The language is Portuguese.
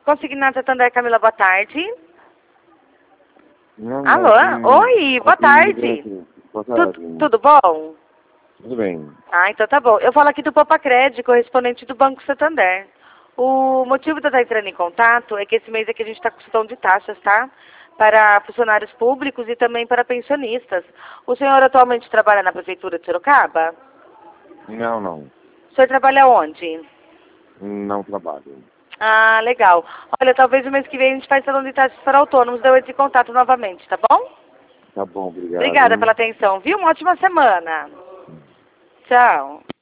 Consignado Santander, Camila, boa tarde. Não, Alô? Oi, boa tarde. Boa tarde. Tudo bom? Tudo bem. Ah, então tá bom. Eu falo aqui do Popacred, correspondente do Banco Santander. O motivo de eu estar entrando em contato é que esse mês aqui a gente está com questão de taxas, tá? Para funcionários públicos e também para pensionistas. O senhor atualmente trabalha na Prefeitura de Sorocaba? Não. O senhor trabalha onde? Não trabalho. Ah, legal. Olha, talvez o mês que vem a gente faça salão de taxas para autônomos, daí eu entro em contato novamente, tá bom? Tá bom, obrigado. Obrigada pela atenção, viu? Uma ótima semana. Tchau.